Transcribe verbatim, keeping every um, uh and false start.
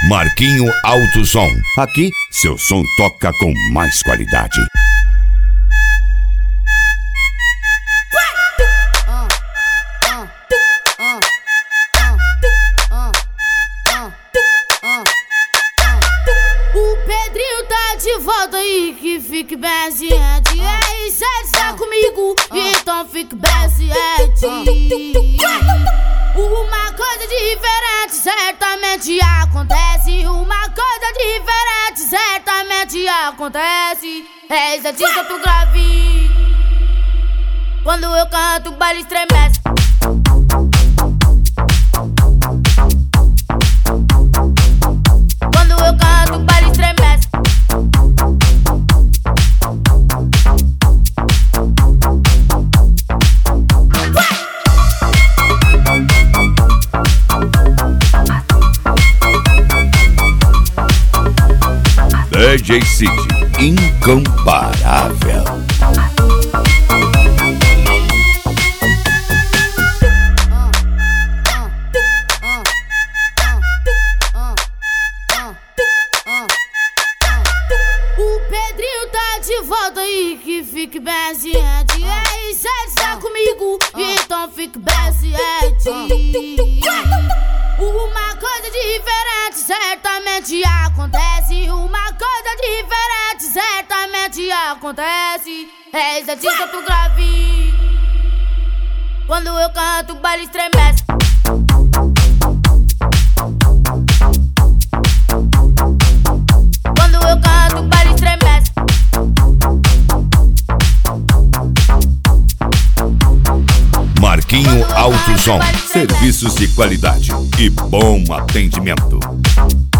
Marquinho Alto Som. Aqui, seu som toca com mais qualidade. O Pedrinho tá de volta aí, que fique bem ciente. E se ele está comigo, então fique bem ciente. Uma coisa diferente certamente acontece. Uma coisa diferente certamente acontece. É isso aqui que eu tô grave. Quando eu canto, o baile estremece. Quando eu canto, o baile estremece. D J Cid, incomparável. O Pedrinho tá de volta aí, que fique bem ciente. E se ele está comigo, então fique bem ciente. Uma coisa diferente certamente acontece. Uma coisa diferente certamente acontece. É isso aqui que eu tô grave. Quando eu canto, o baile estremece. Quando eu canto, o baile estremece. Marquinho Alto Som. Serviços de qualidade e bom atendimento.